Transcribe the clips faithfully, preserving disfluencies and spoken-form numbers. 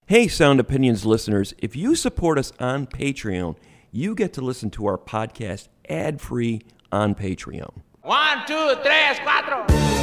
Hey, Sound Opinions listeners, if you support us on Patreon, you get to listen to our podcast ad-free on Patreon. One, two, tres, cuatro.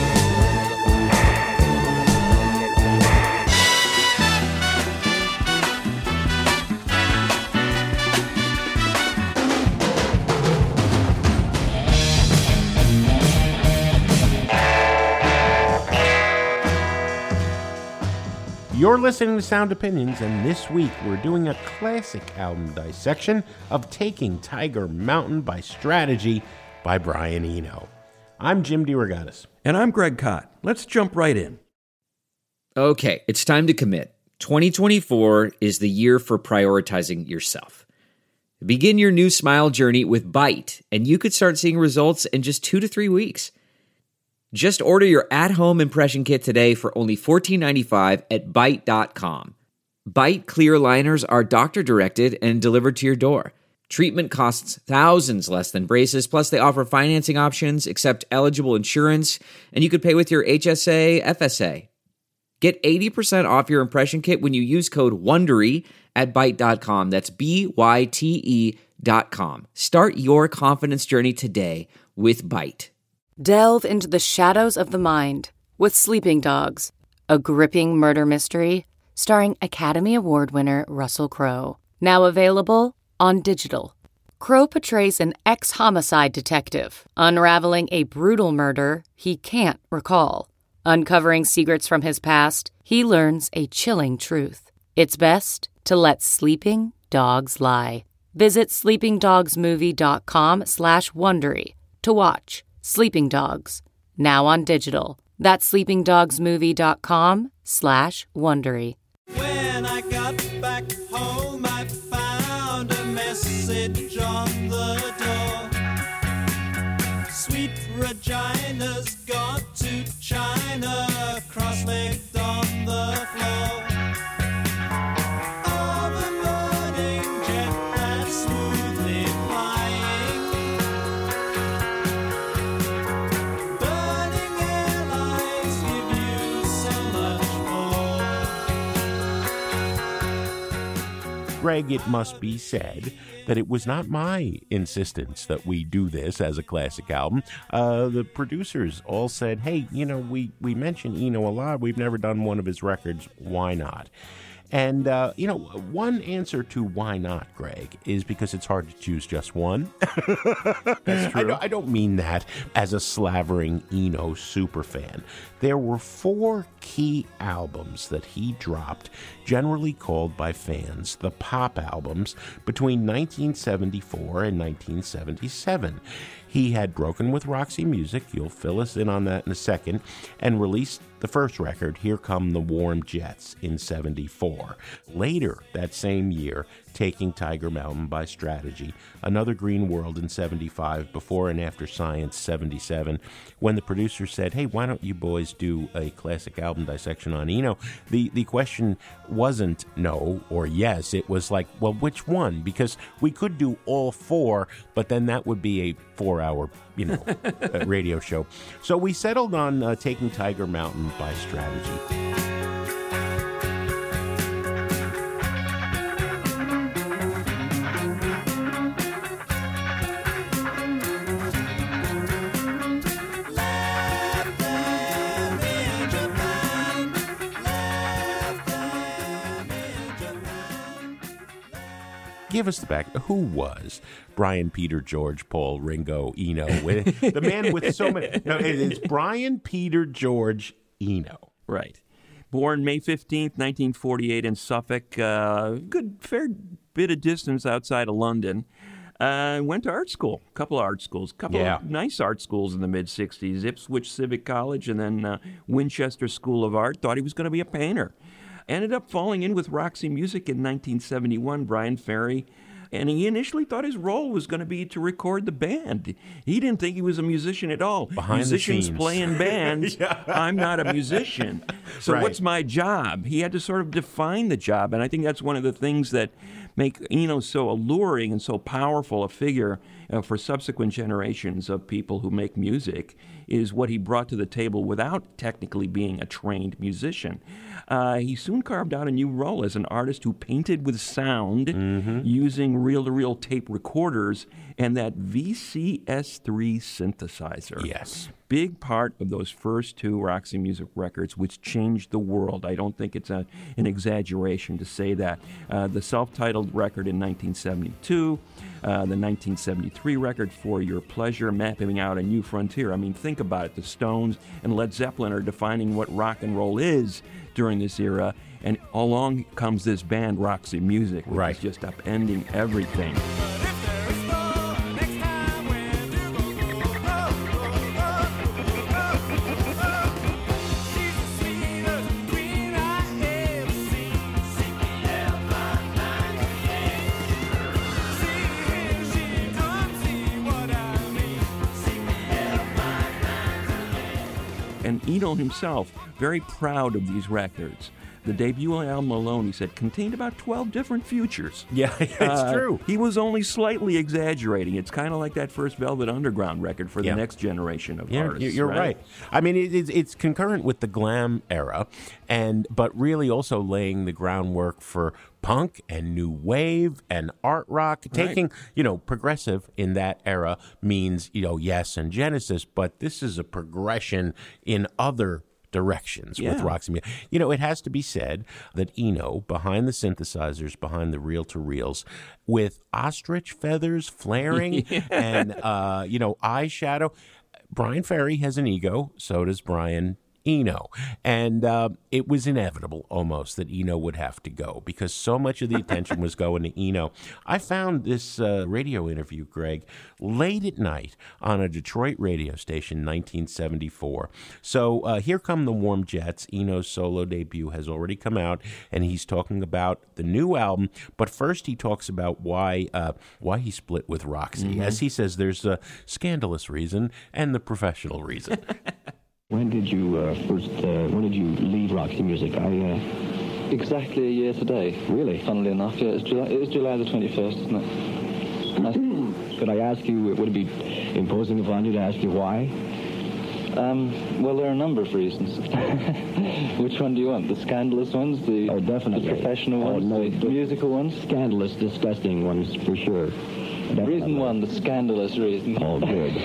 You're listening to Sound Opinions, and this week we're doing a classic album dissection of Taking Tiger Mountain by Strategy by Brian Eno. I'm Jim DeRogatis. And I'm Greg Kot. Let's jump right in. Okay, it's time to commit. twenty twenty-four is the year for prioritizing yourself. Begin your new smile journey with Byte, and you could start seeing results in just two to three weeks. Just order your at-home impression kit today for only fourteen ninety-five at Byte dot com. Byte clear liners are doctor-directed and delivered to your door. Treatment costs thousands less than braces, plus they offer financing options, accept eligible insurance, and you could pay with your H S A, F S A. Get eighty percent off your impression kit when you use code WONDERY at Byte dot com. That's B Y T E dot com. Start your confidence journey today with Byte. Delve into the shadows of the mind with Sleeping Dogs, a gripping murder mystery starring Academy Award winner Russell Crowe. Now available on digital. Crowe portrays an ex-homicide detective unraveling a brutal murder he can't recall. Uncovering secrets from his past, he learns a chilling truth. It's best to let sleeping dogs lie. Visit sleepingdogsmovie.com slash Wondery to watch Sleeping Dogs, now on digital. That's sleepingdogsmovie.com slash Wondery. When I got back home, I found a message on the door. Sweet Regina's gone to China, cross-legged on the floor. Of a morning jet that's smoothly flying. Burning airlines give you so much more. Greg, it must be said that it was not my insistence that we do this as a classic album. Uh, the producers all said, hey, you know, we, we mention Eno a lot. We've never done one of his records. Why not? And, uh, you know, one answer to why not, Greg, is because it's hard to choose just one. That's true. I don't, I don't mean that as a slavering Eno superfan. There were four key albums that he dropped, generally called by fans the pop albums, between nineteen seventy-four and nineteen seventy-seven. He had broken with Roxy Music, you'll fill us in on that in a second, and released the first record, Here Come the Warm Jets, in seventy-four. Later that same year, Taking Tiger Mountain by Strategy, Another Green World in seventy-five, Before and After Science, seventy-seven. When the producer said, hey, why don't you boys do a classic album dissection on Eno, the, the question wasn't no or yes, it was like, well, which one? Because we could do all four, but then that would be a four-hour, you know, uh, radio show. So we settled on uh, Taking Tiger Mountain by Strategy. Give us the back. Who was Brian, Peter, George, Paul, Ringo, Eno? The man with so many. No, it's Brian, Peter, George, Eno. Right. Born May fifteenth, nineteen forty-eight in Suffolk, uh, good fair bit of distance outside of London. Uh, went to art school, a couple of art schools, a couple yeah. of nice art schools in the mid-sixties, Ipswich Civic College and then uh, Winchester School of Art. Thought he was going to be a painter. Ended up falling in with Roxy Music in nineteen seventy-one. Brian Ferry and he initially thought his role was going to be to record the band. He didn't think he was a musician at all. Behind Musicians the scenes. play in bands. yeah. I'm not a musician. So Right. what's my job? He had to sort of define the job, and I think that's one of the things that make Eno so alluring and so powerful a figure uh, for subsequent generations of people who make music, is what he brought to the table without technically being a trained musician. Uh, he soon carved out a new role as an artist who painted with sound Mm-hmm. using reel-to-reel tape recorders and that V C S three synthesizer. Yes. Big part of those first two Roxy Music records, which changed the world. I don't think it's a, an exaggeration to say that. Uh, the self-titled record in nineteen seventy-two, uh, the nineteen seventy-three record, For Your Pleasure, mapping out a new frontier. I mean, think about it. The Stones and Led Zeppelin are defining what rock and roll is during this era, and along comes this band, Roxy Music, which Right. is just upending everything. And Eno himself, very proud of these records. The debut album alone, he said, contained about twelve different futures. Yeah, it's Uh, true. He was only slightly exaggerating. It's kind of like that first Velvet Underground record for the Yeah. next generation of Yeah, artists. you're right. I mean, it, it's, it's concurrent with the glam era, and but really also laying the groundwork for punk and new wave and art rock. Taking, you know, progressive in that era means, you know, Yes and Genesis, but this is a progression in other directions with Yeah. Roxy Music. You know, it has to be said that Eno, behind the synthesizers, behind the reel-to-reels, with ostrich feathers flaring and, uh, you know, eyeshadow. Brian Ferry has an ego, so does Brian Eno. And uh, it was inevitable almost that Eno would have to go because so much of the attention was going to Eno. I found this uh, radio interview, Greg, late at night on a Detroit radio station, nineteen seventy-four. So uh, here come the Warm Jets. Eno's solo debut has already come out, and he's talking about the new album. But first he talks about why uh, why he split with Roxy. Mm-hmm. As he says, there's a scandalous reason and the professional reason. When did you uh, first, uh, when did you leave Roxy Music? I, uh... Exactly a year today. Really? Funnily enough, yeah, it's July, it is July the twenty-first, isn't it? I, Could I ask you, would it be imposing upon you to ask you why? um, well, there are a number of reasons. Which one do you want? The scandalous ones? The, Oh, definitely. the professional Oh, ones? no, the, the- musical ones? Scandalous, disgusting ones, for sure. Definitely. Reason one, the scandalous reason. Oh, good.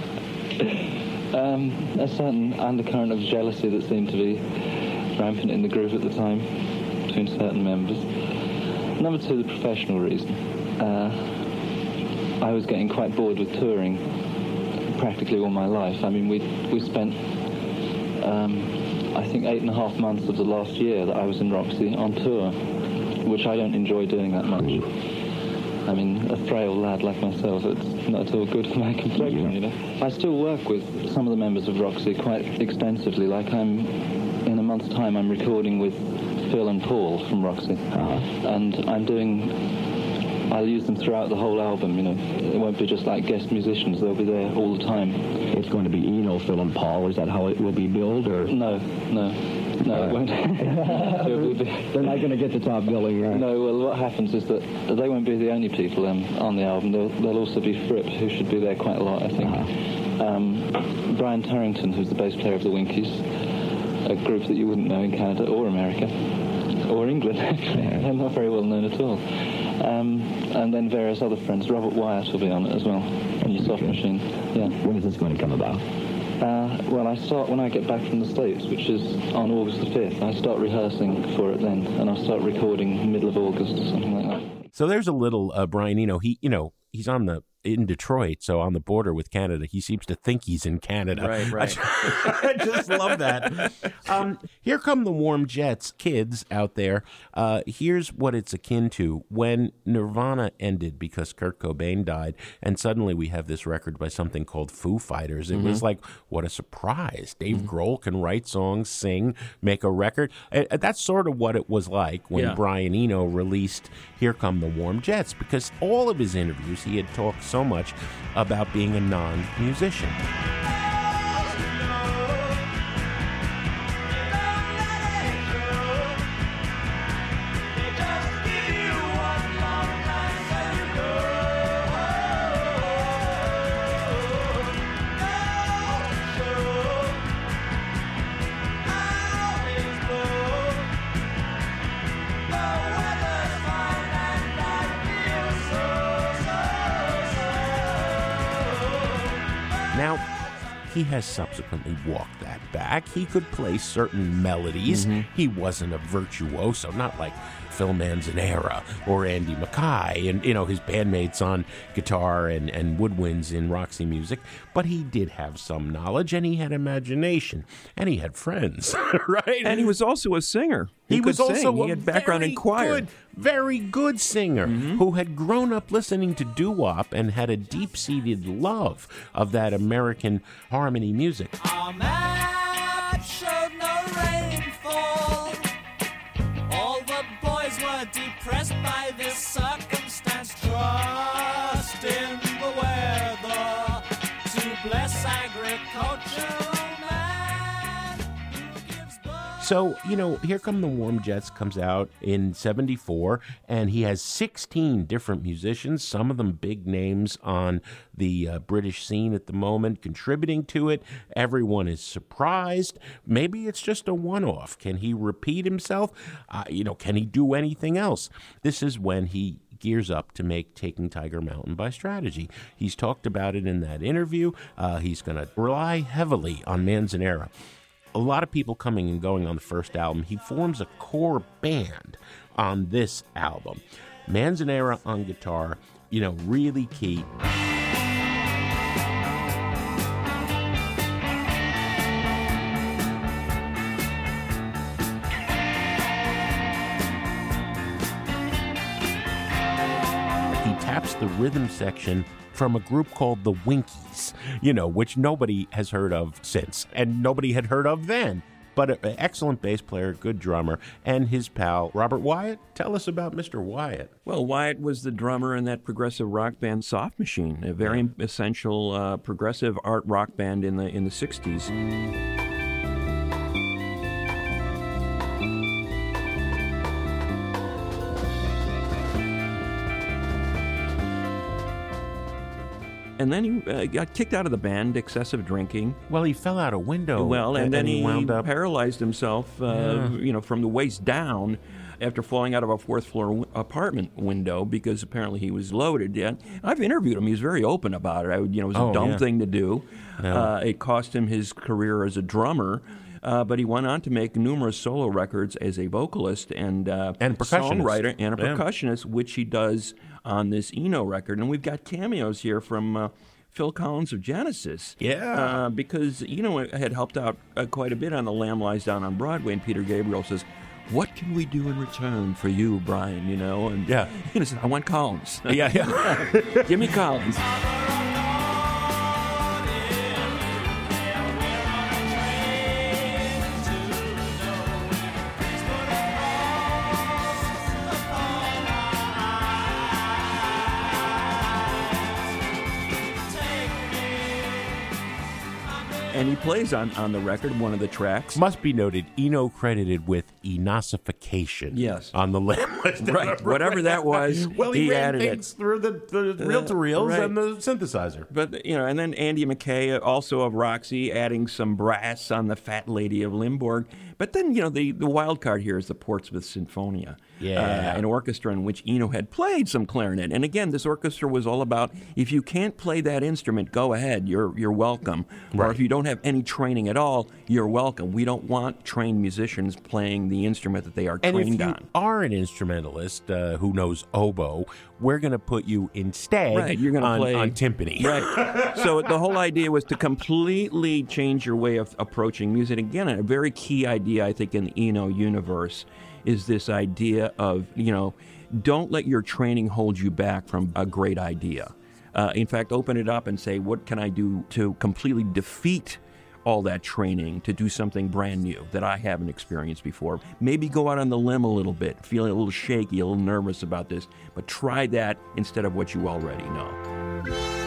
Um, a certain undercurrent of jealousy that seemed to be rampant in the group at the time between certain members. Number two, the professional reason. Uh, I was getting quite bored with touring practically all my life. I mean, we we spent, um, I think, eight and a half months of the last year that I was in Roxy on tour, which I don't enjoy doing that much. I mean, a frail lad like myself, it's not at all good for my complexion, you know. I still work with some of the members of Roxy quite extensively. Like I'm, in a month's time, I'm recording with Phil and Paul from Roxy. Uh-huh. And I'm doing, I'll use them throughout the whole album, you know. It won't be just like guest musicians, they'll be there all the time. It's going to be Eno, Phil, and Paul. Is that how it will be billed, or...? No, no, no, it won't. It'll be- They're not going to get the top billing, right? No, well, what happens is that they won't be the only people um, on the album. There'll, there'll also be Fripp, who should be there quite a lot, I think. Uh-huh. Um, Brian Tarrington, who's the bass player of the Winkies, a group that you wouldn't know in Canada or America, or England, actually. They're not very well known at all. Um, and then various other friends. Robert Wyatt will be on it as well, on the Soft Machine. Yeah. When is this going to come about? Uh, well, I start when I get back from the States, which is on August the fifth. I start rehearsing for it then, and I'll start recording middle of August or something like that. So there's a little uh, Brian Eno. He, you know, he's on the in Detroit, so on the border with Canada. He seems to think he's in Canada. Right, right. I just love that. Um, here come the warm jets, kids out there. Uh, here's what it's akin to when Nirvana ended because Kurt Cobain died, and suddenly we have this record by something called Foo Fighters. It mm-hmm. was like, what a surprise. Dave mm-hmm. Grohl can write songs, sing, make a record. Uh, that's sort of what it was like when yeah. Brian Eno released Here Come the Warm Jets, because all of his interviews he had talked so much about being a non-musician. Now, he has subsequently walked that back. He could play certain melodies. Mm-hmm. He wasn't a virtuoso, not like Phil Manzanera or Andy Mackay and, you know, his bandmates on guitar and, and woodwinds in Roxy Music. But he did have some knowledge, and he had imagination, and he had friends, right? And he was also a singer. He, he was also sing. a he had background very in choir. Good, very good singer mm-hmm. who had grown up listening to doo-wop and had a deep-seated love of that American harmony music. Our map showed no rainfall. All the boys were depressed by this circumstance. Trust in the weather to bless agriculture. So, you know, Here Come the Warm Jets comes out in seventy-four, and he has sixteen different musicians, some of them big names on the uh, British scene at the moment, contributing to it. Everyone is surprised. Maybe it's just a one-off. Can he repeat himself? Uh, you know, can he do anything else? This is when he gears up to make Taking Tiger Mountain by Strategy. He's talked about it in that interview. Uh, he's going to rely heavily on Manzanera. A lot of people coming and going on the first album. He forms a core band on this album. Manzanera on guitar, you know, really key. He taps the rhythm section from a group called the Winkies, you know, which nobody has heard of since, and nobody had heard of then. But an excellent bass player, good drummer, and his pal, Robert Wyatt. Tell us about Mister Wyatt. Well, Wyatt was the drummer in that progressive rock band Soft Machine, a very yeah. essential uh, progressive art rock band in the in the sixties. And then he uh, got kicked out of the band, excessive drinking. Well, he fell out a window. Well, and, and then he, he wound up paralyzed himself, uh, yeah. you know, from the waist down after falling out of a fourth floor w- apartment window because apparently he was loaded. Yeah, I've interviewed him. He was very open about it. I, you know, it was a oh, dumb yeah. thing to do. Yeah. Uh, it cost him his career as a drummer. Uh, but he went on to make numerous solo records as a vocalist and, uh, and percussionist. songwriter and a yeah. percussionist, which he does on this Eno record. And we've got cameos here from uh, Phil Collins of Genesis. Yeah. Uh, because Eno had helped out uh, quite a bit on The Lamb Lies Down on Broadway, and Peter Gabriel says, what can we do in return for you, Brian, you know? And yeah. he said, I want Collins. yeah, yeah. Give me Collins. And he plays on, on the record, one of the tracks. Must be noted, Eno credited with enosification. Yes. On the Lamb Lies Down. Right, whatever that was, well, he, he ran added things it. through the, the reel-to-reels right. and the synthesizer. But, you know, and then Andy Mackay, also of Roxy, adding some brass on the Fat Lady of Limburg. But then, you know, the, the wild card here is the Portsmouth Sinfonia. Yeah. Uh, an orchestra in which Eno had played some clarinet. And again, this orchestra was all about, if you can't play that instrument, go ahead, you're you're welcome. Right. Or if you don't have any training at all, you're welcome. We don't want trained musicians playing the instrument that they are And trained if you on. are an instrumentalist uh, who knows oboe, we're going to put you instead Right, you're gonna on, play on timpani. Right. So the whole idea was to completely change your way of approaching music. Again, a very key idea, I think, in the Eno universe is this idea of, you know, don't let your training hold you back from a great idea. Uh, in fact, open it up and say, what can I do to completely defeat all that training to do something brand new that I haven't experienced before? Maybe go out on the limb a little bit, feeling a little shaky, a little nervous about this, but try that instead of what you already know.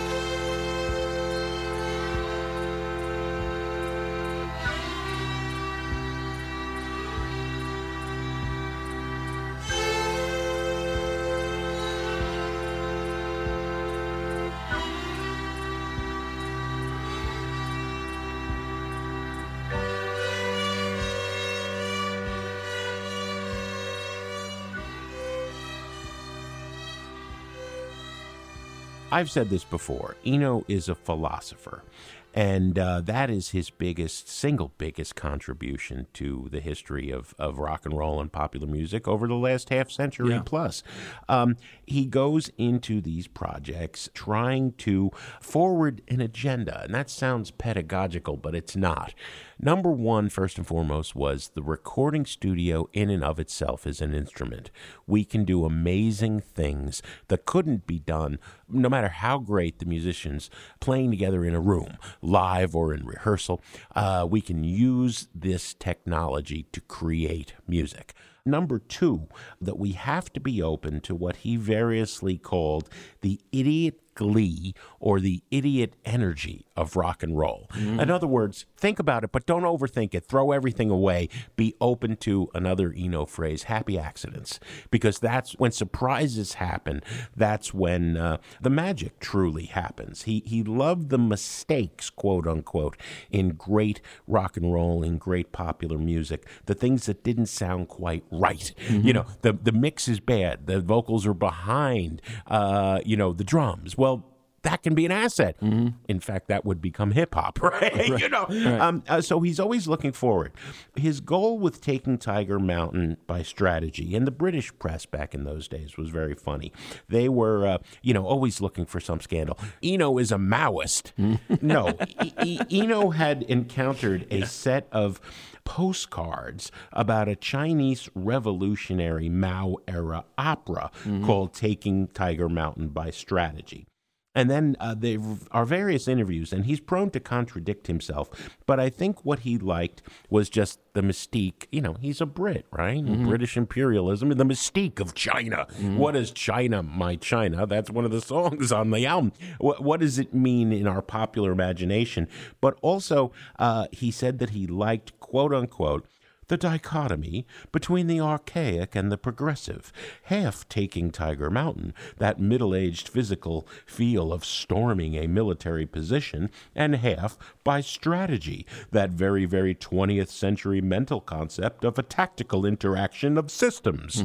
I've said this before. Eno is a philosopher, and uh, that is his biggest, single biggest contribution to the history of, of rock and roll and popular music over the last half century Yeah. plus. Um, he goes into these projects trying to forward an agenda, and that sounds pedagogical, but it's not. Number one, first and foremost, was the recording studio in and of itself is an instrument. We can do amazing things that couldn't be done, no matter how great the musicians playing together in a room, live or in rehearsal. Uh, we can use this technology to create music. Number two, that we have to be open to what he variously called the idiot glee or the idiot energy of rock and roll. Mm-hmm. In other words, think about it, but don't overthink it. Throw everything away. Be open to, another Eno phrase, happy accidents. Because that's when surprises happen. That's when uh, the magic truly happens. He he loved the mistakes, quote unquote, in great rock and roll, in great popular music. The things that didn't sound quite right. Mm-hmm. You know, the, the mix is bad. The vocals are behind, uh, you know, the drums. Well, that can be an asset. Mm-hmm. In fact, that would become hip-hop, right? right. You know, right. um, uh, so he's always looking forward. His goal with taking Tiger Mountain by strategy, and the British press back in those days was very funny. They were, uh, you know, always looking for some scandal. Eno is a Maoist. Mm-hmm. No, e- e- Eno had encountered a yeah. set of postcards about a Chinese revolutionary Mao-era opera mm-hmm. called Taking Tiger Mountain by Strategy. And then uh, there are various interviews, and he's prone to contradict himself. But I think what he liked was just the mystique. You know, he's a Brit, right? Mm-hmm. British imperialism, the mystique of China. Mm-hmm. What is China, my China? That's one of the songs on the album. What, what does it mean in our popular imagination? But also, uh, he said that he liked, quote unquote, the dichotomy between the archaic and the progressive, half taking Tiger Mountain, that middle-aged physical feel of storming a military position, and half by strategy, that very, very twentieth century mental concept of a tactical interaction of systems.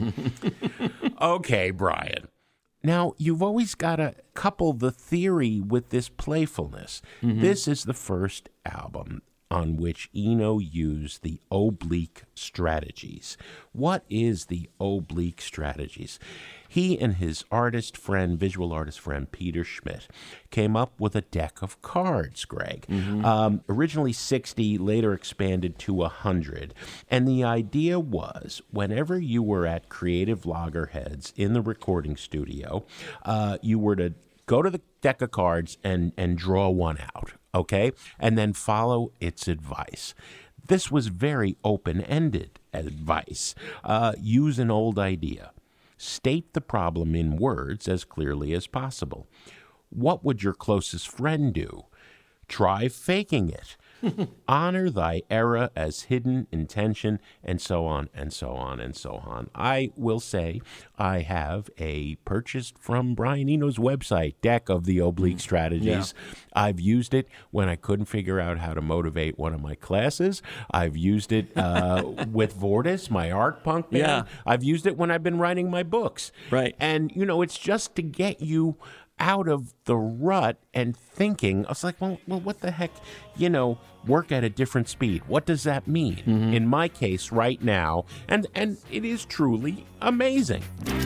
Okay, Brian. Now, you've always got to couple the theory with this playfulness. Mm-hmm. This is the first album on which Eno used the oblique strategies. What is the oblique strategies? He and his artist friend, visual artist friend, Peter Schmidt, came up with a deck of cards, Greg. Mm-hmm. Um, originally sixty, later expanded to one hundred. And the idea was, whenever you were at Creative Loggerheads in the recording studio, uh, you were to go to the deck of cards and, and draw one out. Okay, and then follow its advice. This was very open-ended advice. Uh, use an old idea. State the problem in words as clearly as possible. What would your closest friend do? Try faking it. Honor thy era as hidden intention, and so on, and so on, and so on. I will say I have a purchased from Brian Eno's website deck of the Oblique Strategies. Yeah. I've used it when I couldn't figure out how to motivate one of my classes. I've used it uh, with Vortis, my art punk band. Yeah. I've used it when I've been writing my books. Right. And, you know, it's just to get you out of the rut and thinking. I was like, well, well, what the heck, you know, work at a different speed. What does that mean? Mm-hmm. In my case right now, and, and it is truly amazing.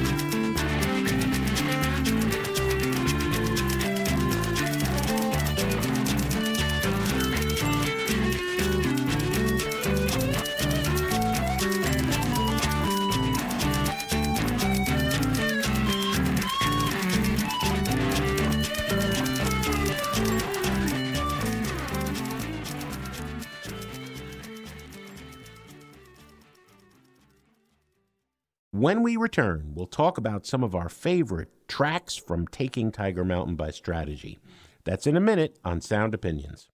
When we return, we'll talk about some of our favorite tracks from Taking Tiger Mountain by Strategy. That's in a minute on Sound Opinions.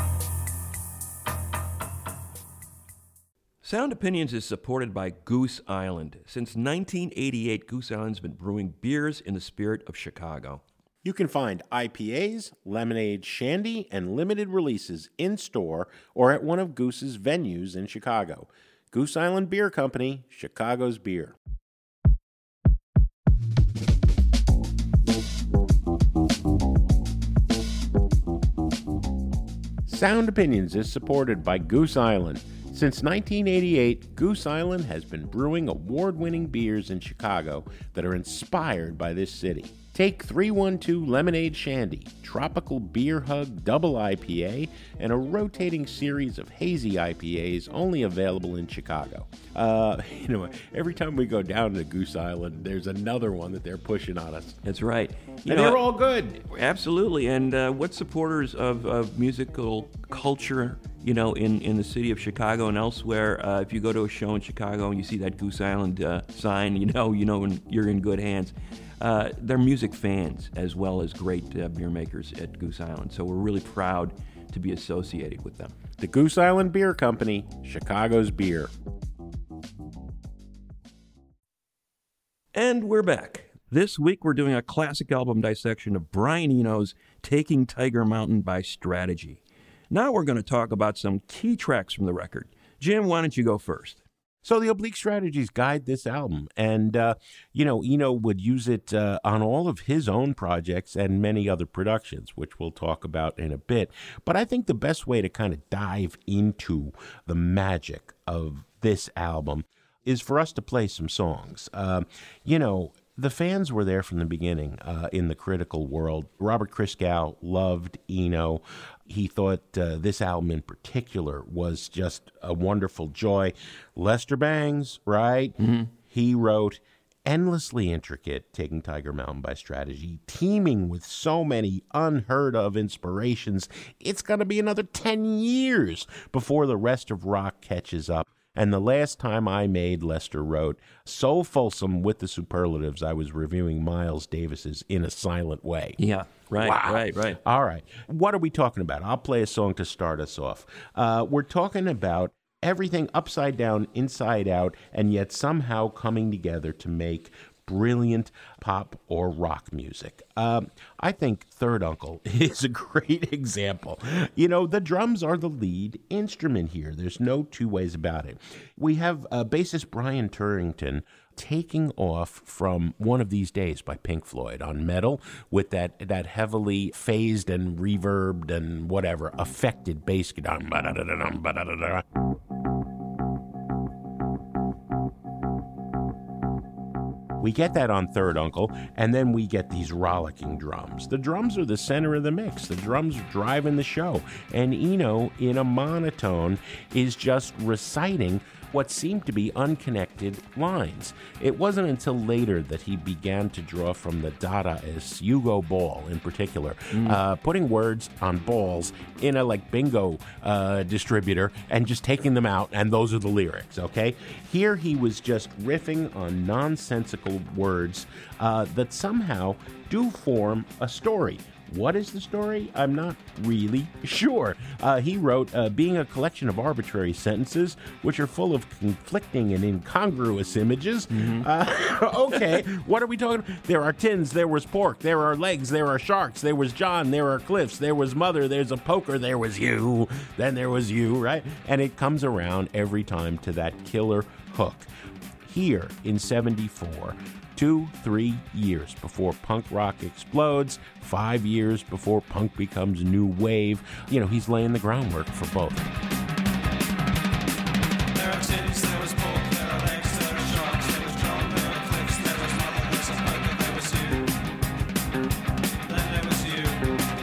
Sound Opinions is supported by Goose Island. Since nineteen eighty-eight, Goose Island's been brewing beers in the spirit of Chicago. You can find I P As, lemonade, shandy, and limited releases in-store or at one of Goose's venues in Chicago. Goose Island Beer Company, Chicago's beer. Sound Opinions is supported by Goose Island. Since nineteen eighty-eight, Goose Island has been brewing award-winning beers in Chicago that are inspired by this city. Take three one two Lemonade Shandy, Tropical Beer Hug Double I P A, and a rotating series of hazy I P As only available in Chicago. Uh, you know, every time we go down to Goose Island, there's another one that they're pushing on us. That's right. You and know, they're all good. Absolutely. And uh, what supporters of, of musical culture, you know, in, in the city of Chicago and elsewhere, uh, if you go to a show in Chicago and you see that Goose Island uh, sign, you know, you know, you're in good hands. Uh, they're music fans as well as great uh, beer makers at Goose Island. So we're really proud to be associated with them. The Goose Island Beer Company, Chicago's beer. And we're back. This week we're doing a classic album dissection of Brian Eno's Taking Tiger Mountain by Strategy. Now we're going to talk about some key tracks from the record. Jim, why don't you go first? So the Oblique Strategies guide this album, and, uh, you know, Eno would use it uh, on all of his own projects and many other productions, which we'll talk about in a bit. But I think the best way to kind of dive into the magic of this album is for us to play some songs. Uh, you know, the fans were there from the beginning uh, in the critical world. Robert Christgau loved Eno. He thought uh, this album in particular was just a wonderful joy. Lester Bangs, right? Mm-hmm. He wrote endlessly intricate Taking Tiger Mountain by Strategy, teeming with so many unheard of inspirations. It's going to be another ten years before the rest of rock catches up. And the last time I made, Lester wrote, so fulsome with the superlatives, I was reviewing Miles Davis's In a Silent Way. Yeah, right, wow. right, right. All right. What are we talking about? I'll play a song to start us off. Uh, we're talking about everything upside down, inside out, and yet somehow coming together to make brilliant pop or rock music. Um, I think Third Uncle is a great example. You know, the drums are the lead instrument here. There's no two ways about it. We have uh, bassist Brian Turrington taking off from One of These Days by Pink Floyd on metal with that, that heavily phased and reverbed and whatever affected bass guitar. We get that on Third Uncle, and then we get these rollicking drums. The drums are the center of the mix. The drums are driving the show. And Eno, in a monotone, is just reciting what seemed to be unconnected lines. It wasn't until later that he began to draw from the Dadaists, Hugo Ball in particular, mm. uh, putting words on balls in a like bingo uh, distributor and just taking them out, and those are the lyrics, okay? Here he was just riffing on nonsensical words uh, that somehow do form a story. What is the story? I'm not really sure. Uh, he wrote, uh, being a collection of arbitrary sentences, which are full of conflicting and incongruous images. Mm-hmm. Uh, okay, what are we talking about? There are tins, there was pork, there are legs, there are sharks, there was John, there are cliffs, there was mother, there's a poker, there was you, then there was you, right? And it comes around every time to that killer hook. Here in seventy-four, two, three years before punk rock explodes, five years before punk becomes new wave, you know, he's laying the groundwork for both. There are tins, there was pork, there are legs, there are sharks, there was John, there are cliffs, there was mother, there's a poker, there was you. Then there was you.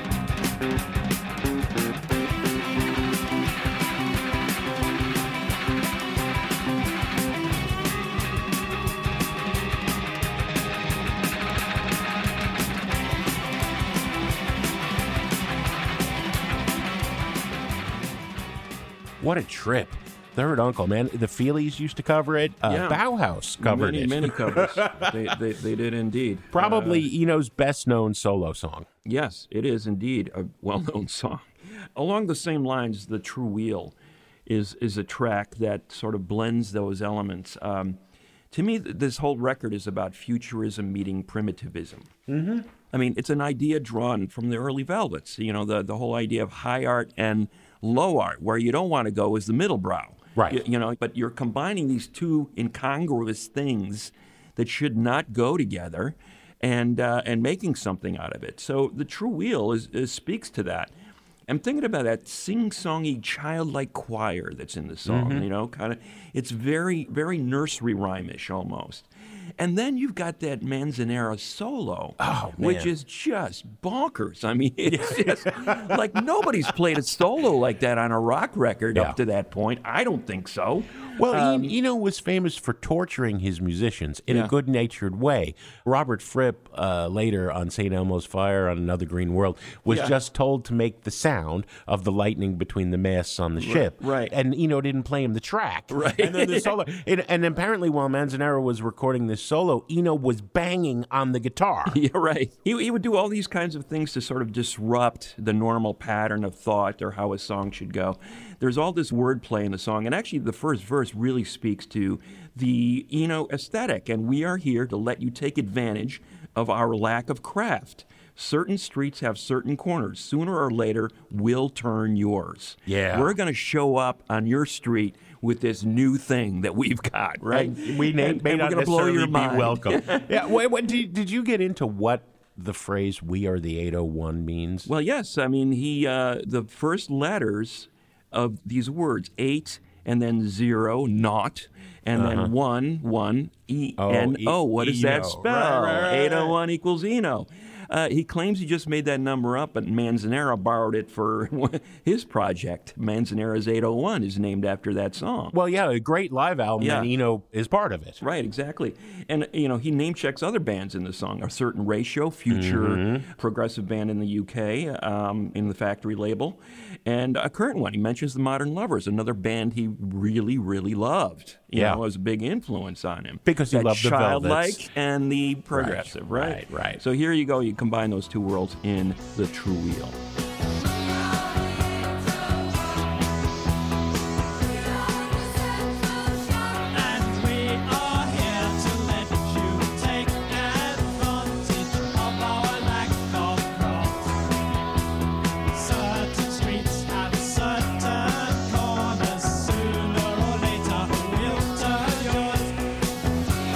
What a trip. Third Uncle, man. The Feelies used to cover it. Uh, Yeah. Bauhaus covered many, it. Many covers. they, they, they did indeed. Probably Uh, Eno's best-known solo song. Yes, it is indeed a well-known song. Along the same lines, The True Wheel is is a track that sort of blends those elements. Um, to me, th- this whole record is about futurism meeting primitivism. Mm-hmm. I mean, it's an idea drawn from the early Velvets. You know, the, the whole idea of high art and low art. Where you don't want to go is the middle brow. Right. You, you know, but you're combining these two incongruous things that should not go together, and uh, and making something out of it. So the True Wheel is, is speaks to that. I'm thinking about that sing-songy, childlike choir that's in the song. Mm-hmm. You know, kind of, it's very, very nursery rhyme-ish almost. And then you've got that Manzanera solo, Oh, which man. is just bonkers. I mean, it's just like nobody's played a solo like that on a rock record Yeah. up to that point. I don't think so. Well, Um, En- Eno was famous for torturing his musicians in Yeah. a good-natured way. Robert Fripp, uh, later on Saint Elmo's Fire on Another Green World, was Yeah. just told to make the sound of the lightning between the masts on the ship. right. And Eno didn't play him the track. Right. And then the solo. and, and apparently while Manzanera was recording this solo, Eno was banging on the guitar. Yeah, right. He, he would do all these kinds of things to sort of disrupt the normal pattern of thought or how a song should go. There's all this wordplay in the song, and actually the first verse really speaks to the Eno aesthetic, and we are here to let you take advantage of our lack of craft. Certain streets have certain corners. Sooner or later, we'll turn yours. Yeah. We're going to show up on your street with this new thing that we've got, right? And we may, And- may and not we're gonna blow necessarily your be mind. welcome. yeah. Wait, what, did, did you get into what the phrase "We are the eight oh one" means? Well, yes. I mean, he uh, the first letters of these words, eight and then zero, naught, and then one, one, E N O. What does that Eno. spell? Right, right, right, eight oh one equals Eno. Uh, he claims he just made that number up, but Manzanera borrowed it for his project. Manzanera's eight oh one is named after that song. Well, yeah, a great live album, Yeah. and Eno is part of it. Right, exactly. And, you know, he name checks other bands in the song. A Certain Ratio, future Mm-hmm. progressive band in the U K, um, in the Factory label. And a current one, he mentions the Modern Lovers, another band he really, really loved. You Yeah. know, was a big influence on him. Because he That loved the childlike Velvets. and the progressive, right, right, right. So here you go. You combine those two worlds in The True Wheel. And we are here to let you take advantage of our lack of craft. Certain streets have certain corners. Sooner or later, we'll turn yours.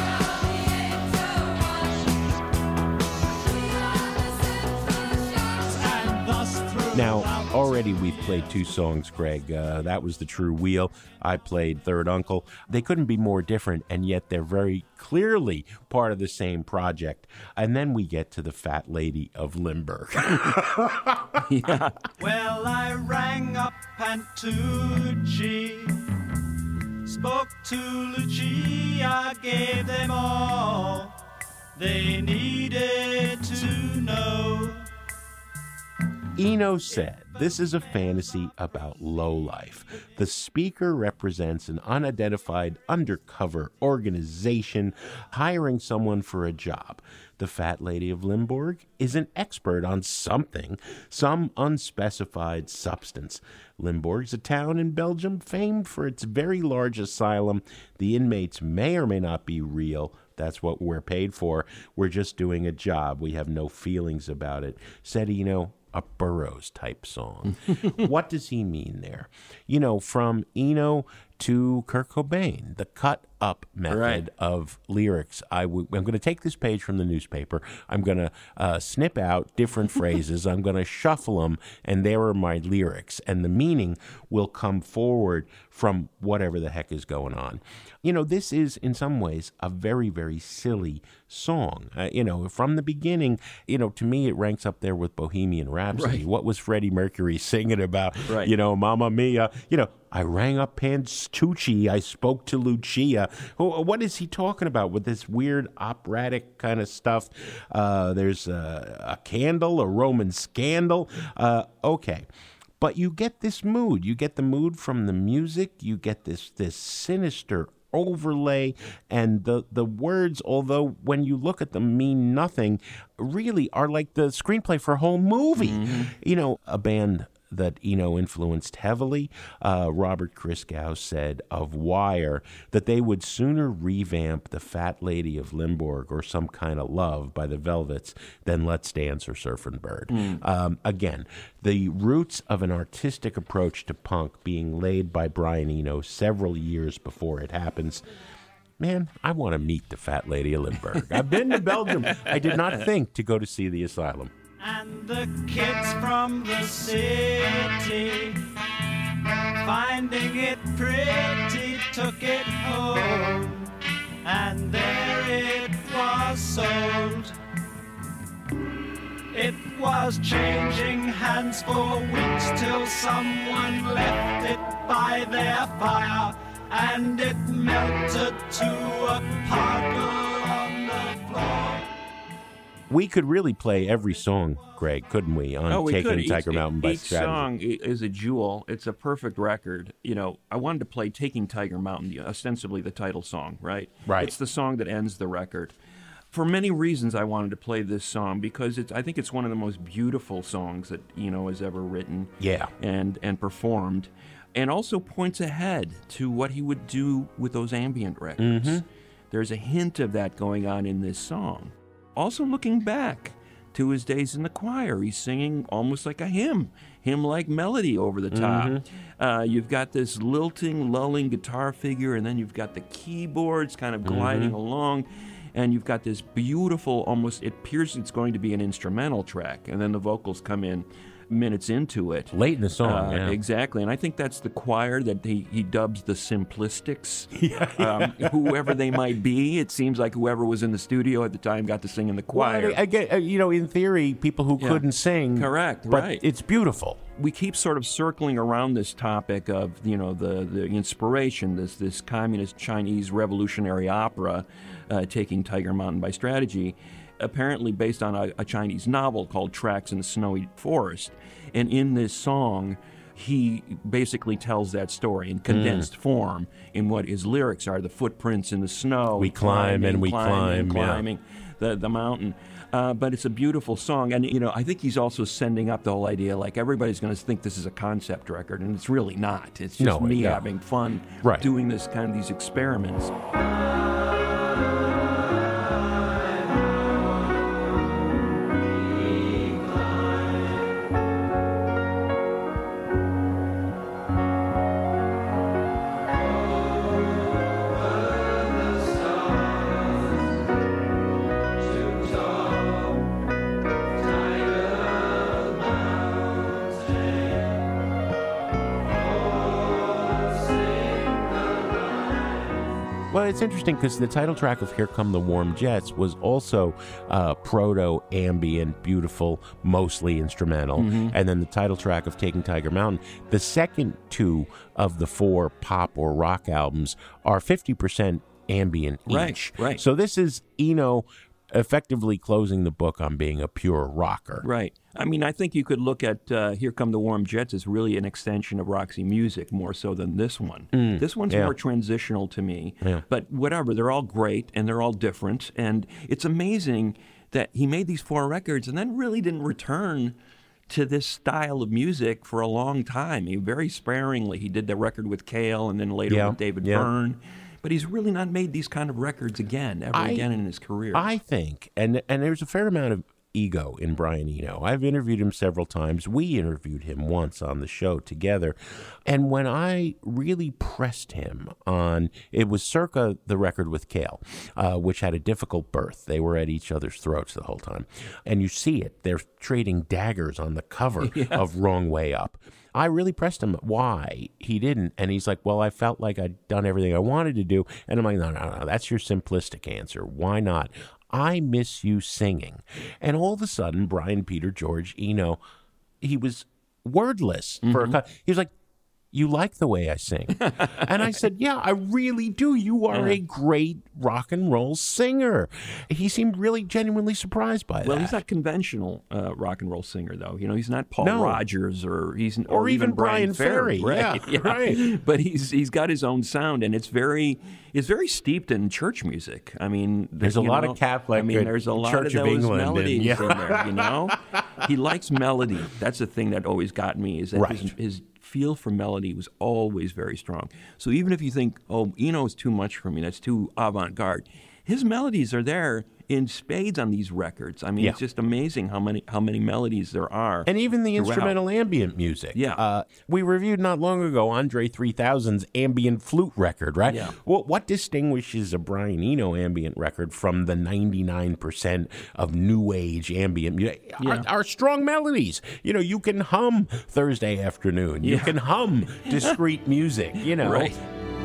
And thus through Now, already we've played two songs, Greg. Uh, that was The True Wheel. I played Third Uncle. They couldn't be more different, and yet they're very clearly part of the same project. And then we get to the Fat Lady of Limburg. Well, I rang up Pantucci, spoke to Lucia, gave them all they needed to know. Eno said This is a fantasy about lowlife. The speaker represents an unidentified undercover organization hiring someone for a job. The Fat Lady of Limburg is an expert on something, some unspecified substance. Limburg's a town in Belgium famed for its very large asylum. The inmates may or may not be real. That's what we're paid for. We're just doing a job. We have no feelings about it. Said Eno, a Burroughs-type song. What does he mean there? You know, from Eno to Kurt Cobain, the cut-up method Right. of lyrics. I w- I'm going to take this page from the newspaper. I'm going to uh, snip out different phrases. I'm going to shuffle them, and there are my lyrics. And the meaning will come forward from whatever the heck is going on. You know, this is, in some ways, a very, very silly song. Uh, you know, from the beginning, you know, to me, it ranks up there with Bohemian Rhapsody. Right. What was Freddie Mercury singing about? Right. You know, Mamma Mia. You know, I rang up Panstucci. I spoke to Lucia. Who- What is he talking about with this weird operatic kind of stuff? Uh, there's a, a candle, a Roman scandal. Uh, okay. But you get this mood. You get the mood from the music. You get this this sinister overlay, and the the words, although when you look at them mean nothing, really are like the screenplay for a whole movie. Mm-hmm. You know, a band that Eno influenced heavily, uh, Robert Christgau said of Wire that they would sooner revamp The Fat Lady of Limburg or Some Kind of Love by the Velvets than Let's Dance or Surfin' Bird. Mm. Um, again, the roots of an artistic approach to punk being laid by Brian Eno several years before it happens. Man, I want to meet the Fat Lady of Limburg. I've been to Belgium. I did not think to go to see the Asylum. And the kids from the city, finding it pretty, took it home, and there it was sold. It was changing hands for weeks till someone left it by their fire, and it melted to a puddle on the floor. We could really play every song, Greg, couldn't we, on Oh, we Taking could. Each- Tiger Mountain by each Strategy? song i- is a jewel. It's a perfect record. You know, I wanted to play Taking Tiger Mountain, ostensibly the title song, right? Right. It's the song that ends the record. For many reasons, I wanted to play this song because it's. I think it's one of the most beautiful songs that Eno has ever written. Yeah. And and performed, and also points ahead to what he would do with those ambient records. Mm-hmm. There's a hint of that going on in this song. Also looking back to his days in the choir, he's singing almost like a hymn, hymn-like melody over the top. Mm-hmm. Uh, you've got this lilting, lulling guitar figure, and then you've got the keyboards kind of gliding mm-hmm. along, and you've got this beautiful, almost, it appears it's going to be an instrumental track, and then the vocals come in minutes into it. Late in the song, uh, yeah. Exactly, and I think that's the choir that he, he dubs the Simplistics. yeah, yeah. Um, whoever they might be, it seems like whoever was in the studio at the time got to sing in the choir. Well, I, I get, uh, you know, in theory, people who Yeah. couldn't sing. Correct, but right. it's beautiful. We keep sort of circling around this topic of, you know, the, the inspiration, this this communist Chinese revolutionary opera, uh, Taking Tiger Mountain by Strategy, apparently based on a, a Chinese novel called Tracks in the Snowy Forest. And in this song, he basically tells that story in condensed mm. form in what his lyrics are, the footprints in the snow. We climb climbing, and we climbing, climb, climbing yeah. the, the mountain. Uh, but it's a beautiful song. And, you know, I think he's also sending up the whole idea, like, everybody's going to think this is a concept record, and it's really not. It's just No, me yeah. having fun Right. doing this kind of these experiments. Well, it's interesting because the title track of Here Come the Warm Jets was also uh, proto-ambient, beautiful, mostly instrumental. Mm-hmm. And then the title track of Taking Tiger Mountain, the second two of the four pop or rock albums are fifty percent ambient each. Right, right. So this is Eno effectively closing the book on being a pure rocker. Right. I mean, I think you could look at uh, Here Come the Warm Jets as really an extension of Roxy Music more so than this one. Mm, this one's yeah. more transitional to me. Yeah. But whatever, they're all great and they're all different. And it's amazing that he made these four records and then really didn't return to this style of music for a long time. He very sparingly. He did the record with Cale and then later Yeah, with David yeah. Byrne. But he's really not made these kind of records again, ever I- again in his career. I think, and and there's a fair amount of ego in Brian Eno. I've interviewed him several times. We interviewed him once on the show together. And when I really pressed him on, it was circa the record with Cale, uh, which had a difficult birth. They were at each other's throats the whole time. And you see it. They're trading daggers on the cover Yeah. of Wrong Way Up. I really pressed him why he didn't. And he's like, well, I felt like I'd done everything I wanted to do. And I'm like, no, no, no, that's your simplistic answer. Why not? I miss you singing. And all of a sudden, Brian Peter George Eno, he was wordless for a cut. He was like, you like the way I sing? And I said, yeah, I really do. You are a great rock and roll singer. He seemed really genuinely surprised by Well, that. he's not conventional uh, rock and roll singer, though. You know, he's not Paul No. Rogers or he's Or or, even Brian Brian Ferry. Right? Yeah, right. But he's he's got his own sound, and it's very it's very steeped in church music. I mean, There's a you lot know, of Catholic I mean, and there's a lot Church of of those England and- melodies yeah. in there. You know, he likes melody. That's the thing that always got me is that Right. his, his feel for melody was always very strong. So even if you think, oh, Eno is too much for me, that's too avant-garde, his melodies are there in spades on these records. I mean, Yeah. it's just amazing how many how many melodies there are. And even the throughout. instrumental ambient music. Yeah. Uh, we reviewed not long ago Andre three thousand's ambient flute record, right? Yeah. Well, what distinguishes a Brian Eno ambient record from the ninety-nine percent of new age ambient music? Yeah. Are, are strong melodies. You know, you can hum Thursday afternoon. You Yeah. can hum discrete music, you know. Right.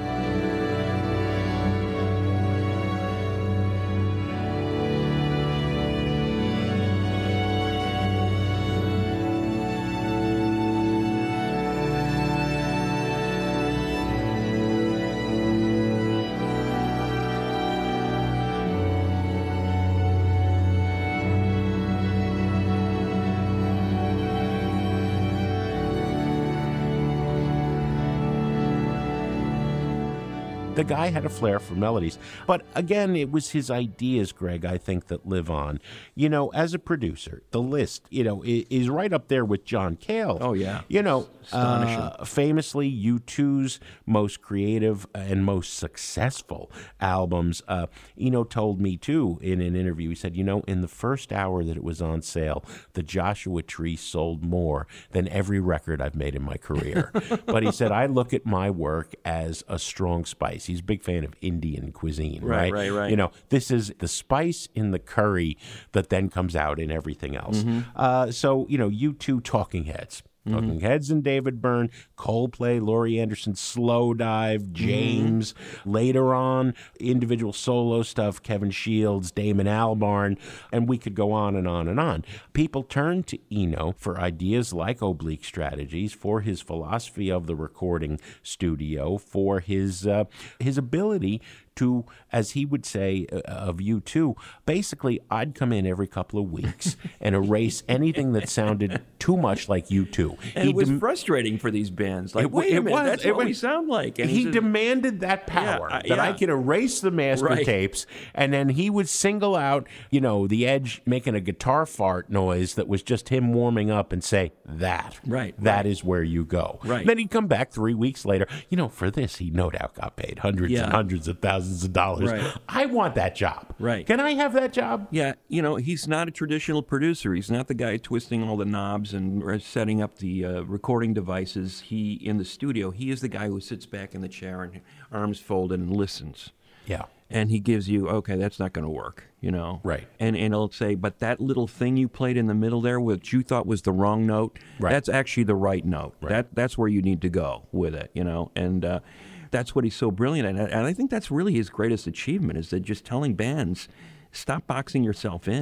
The guy had a flair for melodies. But again, it was his ideas, Greg, I think, that live on. You know, as a producer, the list, you know, i- is right up there with John Cale. Oh, yeah. You know, Astonishing. uh, famously, U two's most creative and most successful albums. Uh, Eno told me, too, in an interview, he said, you know, in the first hour that it was on sale, the Joshua Tree sold more than every record I've made in my career. But he said, I look at my work as a strong spice. He's a big fan of Indian cuisine, Right, right? right, right. You know, this is the spice in the curry that then comes out in everything else. Mm-hmm. Uh, so, you know, U two Talking Heads. Talking Heads and David Byrne, Coldplay, Laurie Anderson, Slow Dive, James. Later on, individual solo stuff, Kevin Shields, Damon Albarn, and we could go on and on and on. People turned to Eno for ideas like Oblique Strategies, for his philosophy of the recording studio, for his uh, his ability to, as he would say uh, of U two, basically I'd come in every couple of weeks and erase anything that sounded too much like U two. And He it was dem- frustrating for these bands. Like, It wa- wait a it minute, was- that's it what we was- sound like. And he said- demanded that power, Yeah, uh, that I yeah. can erase the master Right. tapes, and then he would single out, you know, the Edge making a guitar fart noise that was just him warming up and say, that, Right, that right. is where you go. Right. Then he'd come back three weeks later. You know, for this, he no doubt got paid hundreds Yeah. and hundreds of thousands of dollars. Right. I want that job. Right. Can I have that job? Yeah, you know, he's not a traditional producer. He's not the guy twisting all the knobs and uh, setting up the uh, recording devices. He, in the studio, he is the guy who sits back in the chair and arms folded and listens. Yeah. And he gives you, okay, that's not going to work, you know? Right. And and he'll say, but that little thing you played in the middle there, which you thought was the wrong note, Right. that's actually the right note. Right. That That's where you need to go with it, you know? And uh, that's what he's so brilliant at. And I think that's really his greatest achievement, is that just telling bands, stop boxing yourself in.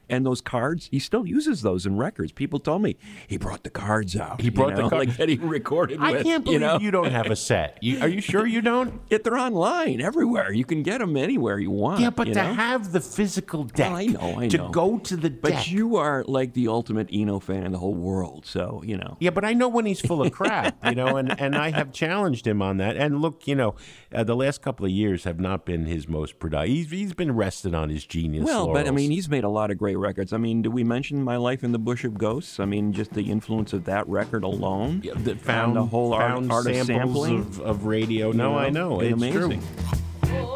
And those cards, he still uses those in records. People told me he brought the cards out. He brought you know, the cards. like that he recorded I with. can't believe you, know? you don't have a set. You, are you sure you don't? It, they're online everywhere. You can get them anywhere you want. Yeah, but you to know? have the physical deck, Well, I know, I to know. go to the But deck. you are like the ultimate Eno fan in the whole world, so, you know. Yeah, but I know when he's full of crap, you know, and, and I have challenged him on that. And look, you know, uh, the last couple of years have not been his most productive. He's, he's been rested on his genius Well, but I laurels. mean, he's made a lot of great records. I mean, do we mention My Life in the Bush of Ghosts? I mean, just the influence of that record alone. Yeah, that on found the whole art, found art of samples sampling. of, of radio. No, You I know. It's It's amazing. true.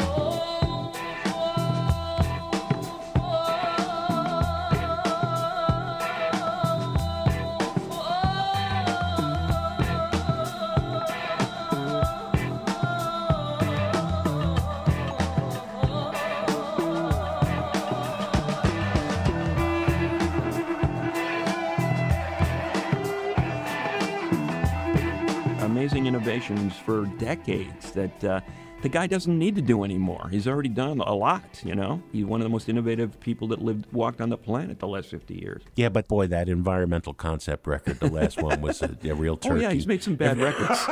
Amazing innovations for decades that uh, the guy doesn't need to do anymore. He's already done a lot, you know. He's one of the most innovative people that lived, walked on the planet the last fifty years. Yeah, but boy, that environmental concept record, the last one, was a, a real Oh turkey. yeah, he's made some bad records.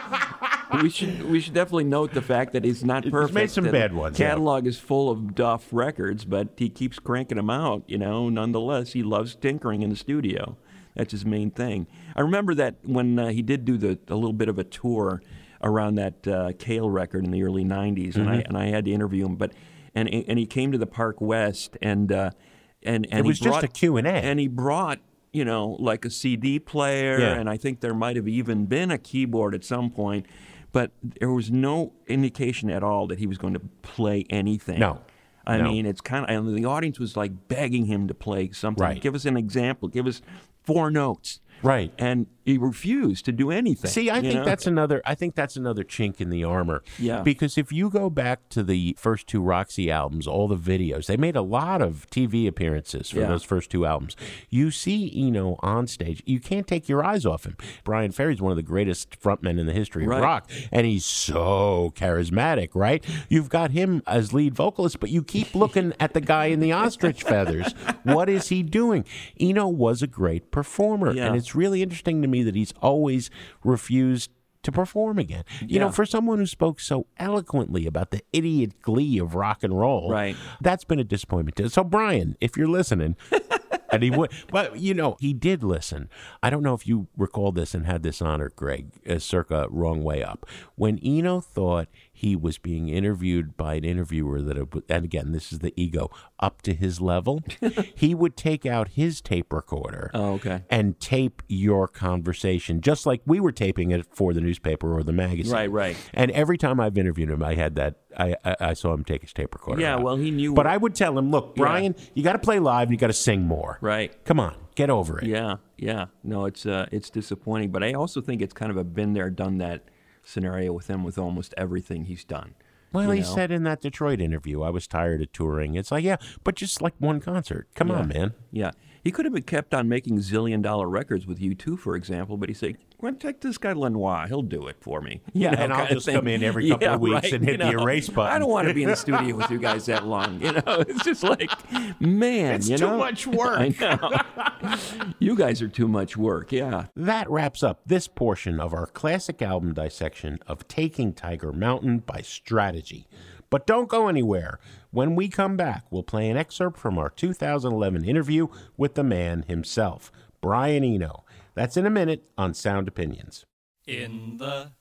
we should we should definitely note the fact that he's not perfect. made some The bad ones, yeah. Catalog is full of duff records, but he keeps cranking them out. You know, nonetheless, he loves tinkering in the studio. That's his main thing. I remember that when uh, he did do the a little bit of a tour around that uh, Kale record in the early nineties, and I and I had to interview him, but and and he came to the Park West, and uh, and and It was he just brought, a Q and A. and he brought, you know, like a C D player, Yeah. and I think there might have even been a keyboard at some point, but there was no indication at all that he was going to play anything. No. I No. mean, it's kind of, and the audience was like begging him to play something. Right. Give us an example. Give us four notes. Right. And he refused to do anything. See, I you think know? that's another. I think that's another chink in the armor. Yeah. Because if you go back to the first two Roxy albums, all the videos, they made a lot of T V appearances for Yeah. those first two albums. You see Eno on stage, you can't take your eyes off him. Brian Ferry's one of the greatest frontmen in the history of Right. rock, and he's so charismatic, right? You've got him as lead vocalist, but you keep looking at the guy in the ostrich feathers. What is he doing? Eno was a great performer, Yeah. and it's really interesting to me that he's always refused to perform again. You know, Yeah. for someone who spoke so eloquently about the idiot glee of rock and roll, Right. that's been a disappointment to. So, Brian, if you're listening, and he would, but you know, he did listen. I don't know if you recall this and had this honor, Greg, uh, circa Wrong Way Up. When Eno thought he was being interviewed by an interviewer that, it, and again, this is the ego, up to his level, he would take out his tape recorder Oh, okay. and tape your conversation, just like we were taping it for the newspaper or the magazine. Right, right. And every time I've interviewed him, I had that. I I, I saw him take his tape recorder. Yeah, out. well, he knew- But I would tell him, look, Brian, you got to play live and you got to sing more. Right. Come on, get over it. Yeah, yeah. No, it's uh, it's disappointing, but I also think it's kind of a been there, done that scenario with him with almost everything he's done. Well, you he know? said in that Detroit interview, I was tired of touring. It's like, yeah, but just like one concert. Come Yeah. on, man. Yeah. He could have been kept on making zillion dollar records with U two, for example, but he said, "Well, take this guy Lenoir. He'll do it for me." You Yeah, know, and I'll kind of just thing. come in every couple Yeah, of weeks right, and hit you the know. erase button. I don't want to be in the studio with you guys that long. You know, it's just like, man, It's you too know? much work. I know. You guys are too much work. Yeah. That wraps up this portion of our classic album dissection of Taking Tiger Mountain by Strategy. But don't go anywhere. When we come back, we'll play an excerpt from our two thousand eleven interview with the man himself, Brian Eno. That's in a minute on Sound Opinions. In the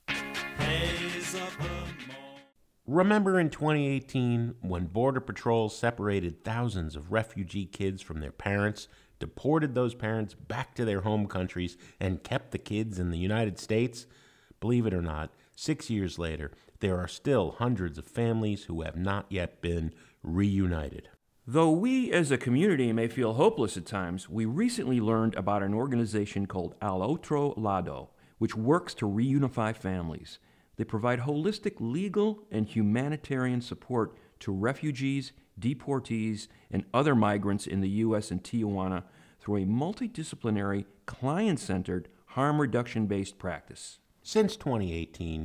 haze of the morning. Remember in twenty eighteen when Border Patrol separated thousands of refugee kids from their parents, deported those parents back to their home countries, and kept the kids in the United States? Believe it or not, six years later, there are still hundreds of families who have not yet been reunited. Though we as a community may feel hopeless at times, we recently learned about an organization called Al Otro Lado, which works to reunify families. They provide holistic legal and humanitarian support to refugees, deportees, and other migrants in the U S and Tijuana through a multidisciplinary, client-centered, harm reduction-based practice. Since twenty eighteen,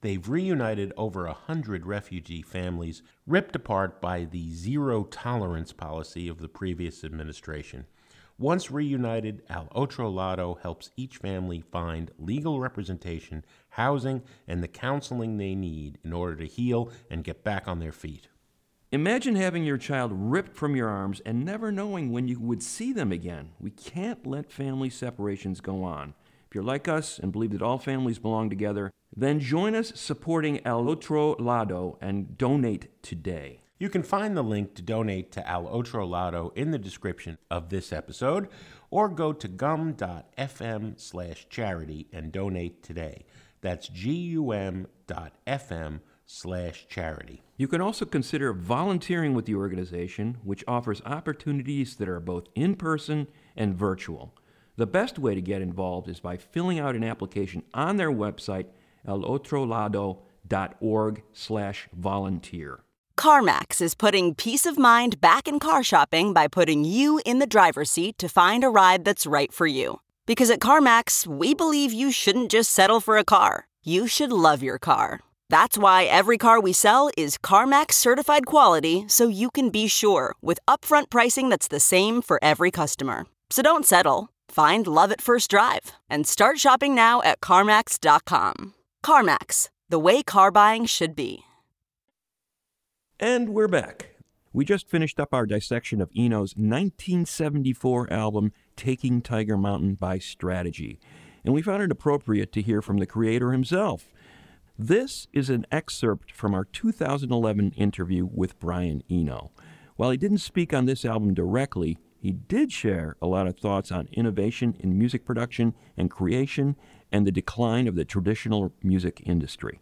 They've reunited over a hundred refugee families ripped apart by the zero-tolerance policy of the previous administration. Once reunited, El Otro Lado helps each family find legal representation, housing, and the counseling they need in order to heal and get back on their feet. Imagine having your child ripped from your arms and never knowing when you would see them again. We can't let family separations go on. If you're like us and believe that all families belong together, then join us supporting El Otro Lado and donate today. You can find the link to donate to El Otro Lado in the description of this episode, or go to gum.fm slash charity and donate today. That's gum.fm slash charity. You can also consider volunteering with the organization, which offers opportunities that are both in-person and virtual. The best way to get involved is by filling out an application on their website, elotrolado.org slash volunteer. CarMax is putting peace of mind back in car shopping by putting you in the driver's seat to find a ride that's right for you. Because at CarMax, we believe you shouldn't just settle for a car. You should love your car. That's why every car we sell is CarMax certified quality, so you can be sure with upfront pricing that's the same for every customer. So don't settle. Find love at first drive and start shopping now at CarMax dot com. CarMax, the way car buying should be. And we're back. We just finished up our dissection of Eno's nineteen seventy-four album, Taking Tiger Mountain by Strategy, and we found it appropriate to hear from the creator himself. This is an excerpt from our two thousand eleven interview with Brian Eno. While he didn't speak on this album directly, he did share a lot of thoughts on innovation in music production and creation and the decline of the traditional music industry.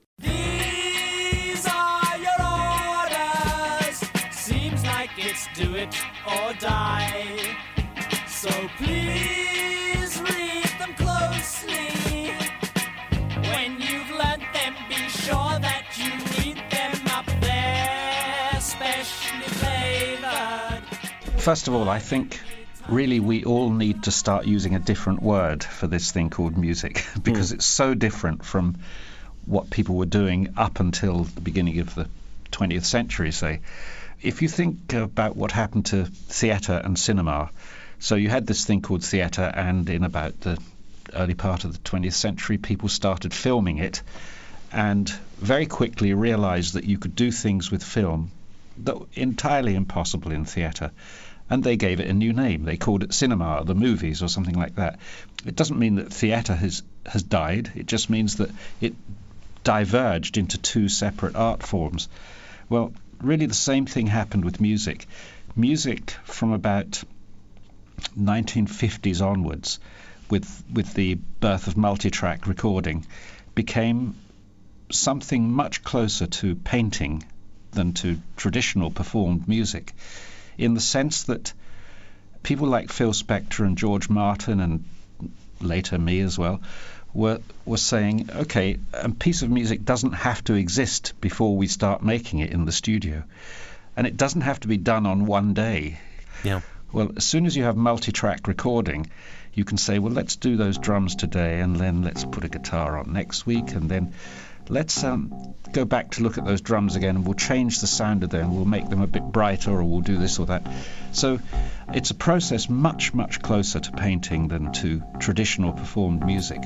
These are your orders. Seems like it's do it or die. So please read them closely. When you've learned them, be sure that you read them up there, specially flavored. First of all, I think really we all need to start using a different word for this thing called music, because mm. it's so different from what people were doing up until the beginning of the twentieth century, say. If you think about what happened to theatre and cinema, so you had this thing called theatre, and in about the early part of the twentieth century, people started filming it and very quickly realized that you could do things with film that were entirely impossible in theatre. And they gave it a new name. They called it cinema, or the movies, or something like that. It doesn't mean that theatre has, has died. It just means that it diverged into two separate art forms. Well, really the same thing happened with music. Music from about nineteen fifties onwards, with with the birth of multi-track recording, became something much closer to painting than to traditional performed music, in the sense that people like Phil Spector and George Martin, and later me as well, were were saying, okay, a piece of music doesn't have to exist before we start making it in the studio. And it doesn't have to be done on one day. Yeah. Well, as soon as you have multi-track recording, you can say, well, let's do those drums today, and then let's put a guitar on next week, and then let's um, go back to look at those drums again, and we'll change the sound of them, we'll make them a bit brighter, or we'll do this or that. So it's a process much, much closer to painting than to traditional performed music.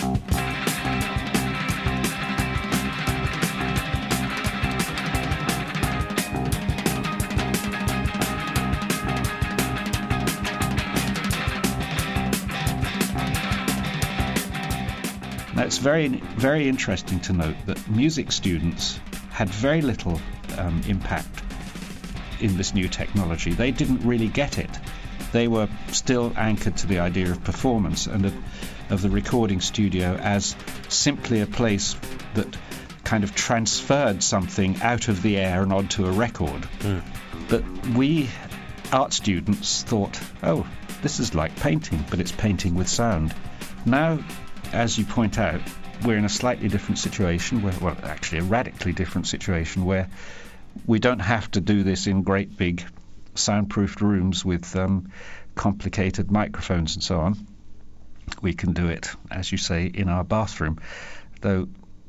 Now, it's very, very interesting to note that music students had very little um, impact in this new technology. They didn't really get it. They were still anchored to the idea of performance and of, of the recording studio as simply a place that kind of transferred something out of the air and onto a record. Mm. But we art students thought, oh, this is like painting, but it's painting with sound. Now, as you point out, we're in a slightly different situation, where, well, actually a radically different situation, where we don't have to do this in great big soundproofed rooms with um, complicated microphones and so on. We can do it, as you say, in our bathroom. Though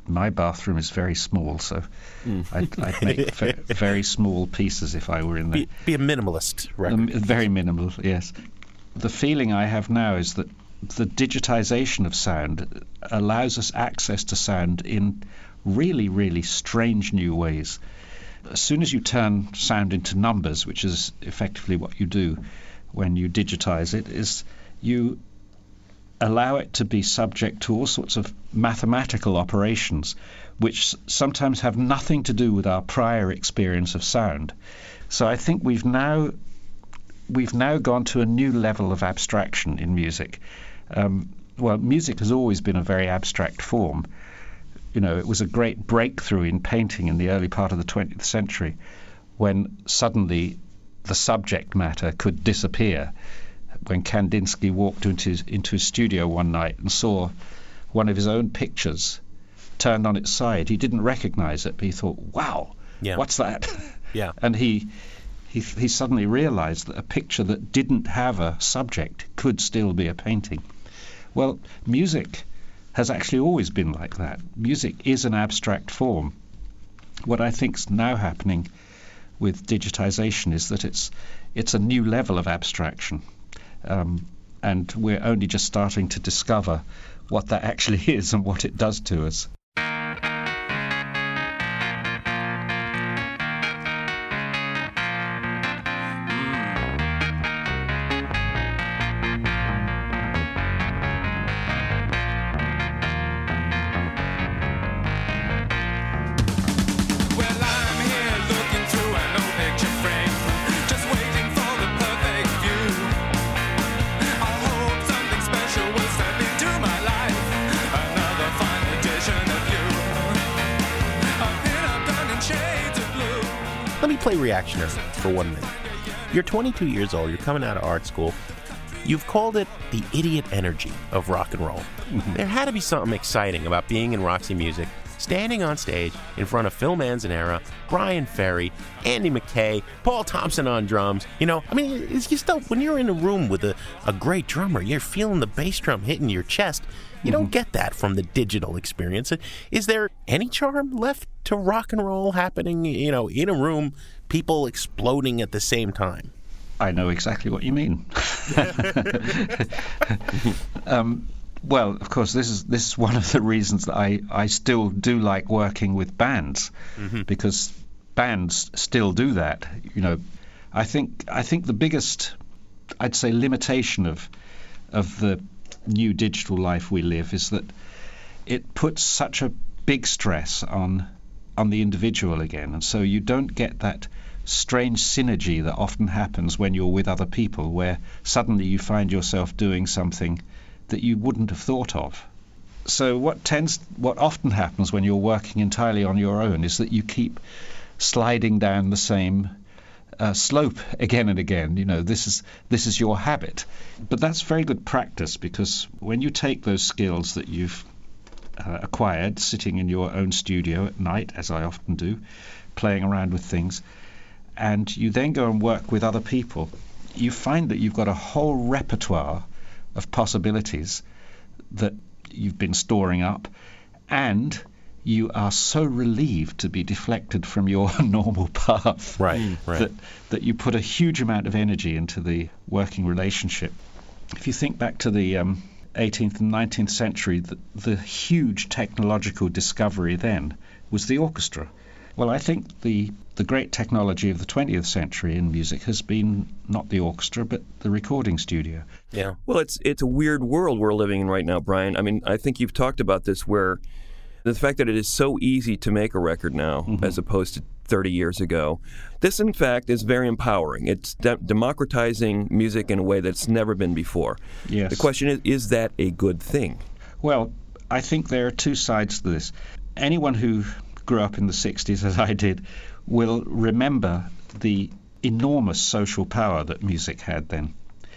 my bathroom is very small, so mm. I'd, I'd make v- very small pieces if I were in there. Be, be a minimalist record. Um, very minimal, yes. The feeling I have now is that the digitization of sound allows us access to sound in really, really strange new ways. As soon as you turn sound into numbers, which is effectively what you do when you digitize it, is you allow it to be subject to all sorts of mathematical operations, which sometimes have nothing to do with our prior experience of sound. So I think we've now we've now gone to a new level of abstraction in music. Um, well, music has always been a very abstract form. You know, it was a great breakthrough in painting in the early part of the twentieth century, when suddenly the subject matter could disappear. When Kandinsky walked into his, into his studio one night and saw one of his own pictures turned on its side, he didn't recognize it, but he thought, wow, yeah. what's that? Yeah. And he, he he suddenly realized that a picture that didn't have a subject could still be a painting. Well, music has actually always been like that. Music is an abstract form. What I think's now happening with digitization is that it's it's a new level of abstraction. Um, and we're only just starting to discover what that actually is and what it does to us. Play Reactionary for one minute. You're twenty-two years old, you're coming out of art school. You've called it the idiot energy of rock and roll. Mm-hmm. There had to be something exciting about being in Roxy Music, standing on stage in front of Phil Manzanera, Brian Ferry, Andy McKay, Paul Thompson on drums. You know, I mean, it's just still, when you're in a room with a, a great drummer, you're feeling the bass drum hitting your chest. You don't get that from the digital experience. Is there any charm left to rock and roll happening, you know, in a room, people exploding at the same time? I know exactly what you mean. um, well, of course, this is this is one of the reasons that I, I still do like working with bands, mm-hmm. because bands still do that. You know, I think I think the biggest, I'd say, limitation of of the new digital life we live is that it puts such a big stress on on the individual again, and so you don't get that strange synergy that often happens when you're with other people, where suddenly you find yourself doing something that you wouldn't have thought of. So what tends what often happens when you're working entirely on your own is that you keep sliding down the same Uh, slope again and again. You know, this is this is your habit. But that's very good practice, because when you take those skills that you've uh, acquired sitting in your own studio at night, as I often do, playing around with things, and you then go and work with other people, you find that you've got a whole repertoire of possibilities that you've been storing up, and you are so relieved to be deflected from your normal path, right, right. that that you put a huge amount of energy into the working relationship. If you think back to the um, eighteenth and nineteenth century, the, the huge technological discovery then was the orchestra. Well, I think the the great technology of the twentieth century in music has been not the orchestra, but the recording studio. Yeah. Well, it's it's a weird world we're living in right now, Brian. I mean, I think you've talked about this, where the fact that it is so easy to make a record now, mm-hmm. as opposed to thirty years ago. This, in fact, is very empowering. It's de- democratizing music in a way that's never been before. Yes. The question is, is that a good thing? Well, I think there are two sides to this. Anyone who grew up in the sixties, as I did, will remember the enormous social power that music had then.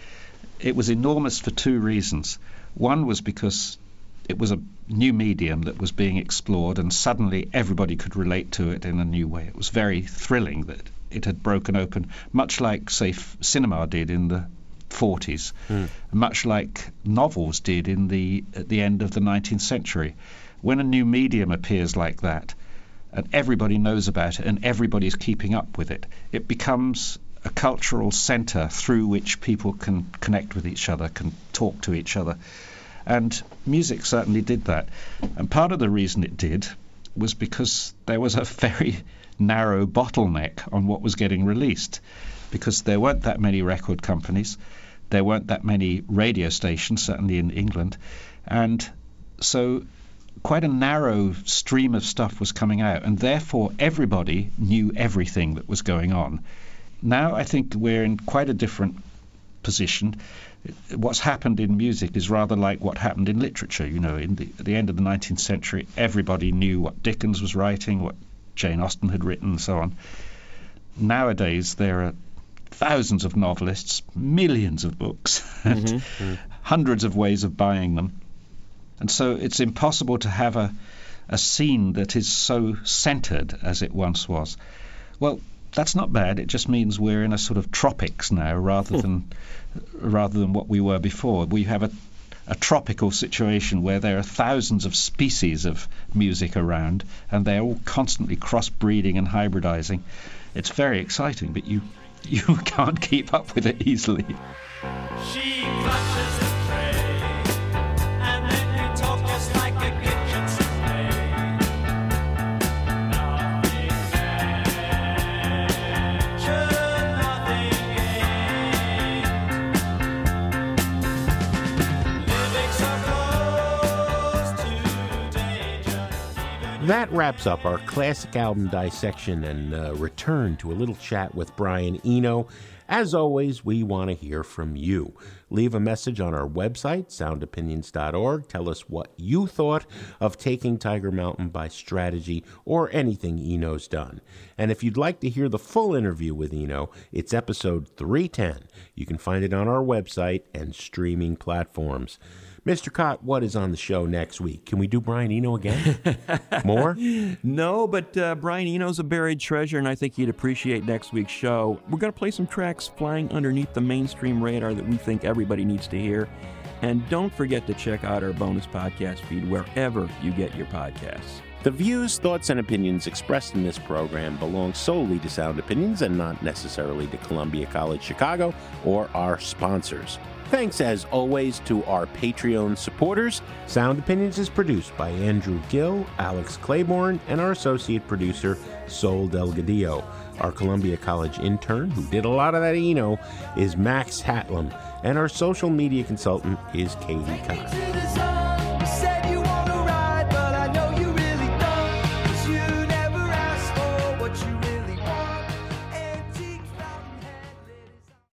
It was enormous for two reasons. One was because it was a new medium that was being explored, and suddenly everybody could relate to it in a new way. It was very thrilling that it had broken open, much like, say, f- cinema did in the forties, mm. much like novels did in the at the end of the nineteenth century, when a new medium appears like that, and everybody knows about it and everybody's keeping up with it, it becomes a cultural centre through which people can connect with each other, can talk to each other. And music certainly did that. And part of the reason it did was because there was a very narrow bottleneck on what was getting released, because there weren't that many record companies, there weren't that many radio stations, certainly in England, and so quite a narrow stream of stuff was coming out, and therefore everybody knew everything that was going on. Now I think we're in quite a different position. What's happened in music is rather like what happened in literature. You know, in the, at the end of the nineteenth century, everybody knew what Dickens was writing, what Jane Austen had written, and so on. Nowadays, there are thousands of novelists, millions of books, and mm-hmm. hundreds of ways of buying them. And so it's impossible to have a, a scene that is so centred as it once was. Well, that's not bad. It just means we're in a sort of tropics now rather than rather than what we were before. We have a, a tropical situation where there are thousands of species of music around, and they're all constantly crossbreeding and hybridizing. It's very exciting, but you you can't keep up with it easily. She clutches the tray, and then you talk just like a kitchen souffle. Nothing ventured, nothing gained. Living so close to danger. That wraps up our classic album dissection and uh, return to a little chat with Brian Eno. As always, we want to hear from you. Leave a message on our website, sound opinions dot org. Tell us what you thought of taking Tiger Mountain by Strategy or anything Eno's done. And if you'd like to hear the full interview with Eno, it's episode three ten. You can find it on our website and streaming platforms. Mister Cott, what is on the show next week? Can we do Brian Eno again? More? No, but uh, Brian Eno's a buried treasure, and I think you'd appreciate next week's show. We're going to play some tracks flying underneath the mainstream radar that we think everybody needs to hear. And don't forget to check out our bonus podcast feed wherever you get your podcasts. The views, thoughts, and opinions expressed in this program belong solely to Sound Opinions and not necessarily to Columbia College Chicago or our sponsors. Thanks, as always, to our Patreon supporters. Sound Opinions is produced by Andrew Gill, Alex Claiborne, and our associate producer, Sol Delgadillo. Our Columbia College intern, who did a lot of that Eno, is Max Hatlam, and our social media consultant is Katie Cox.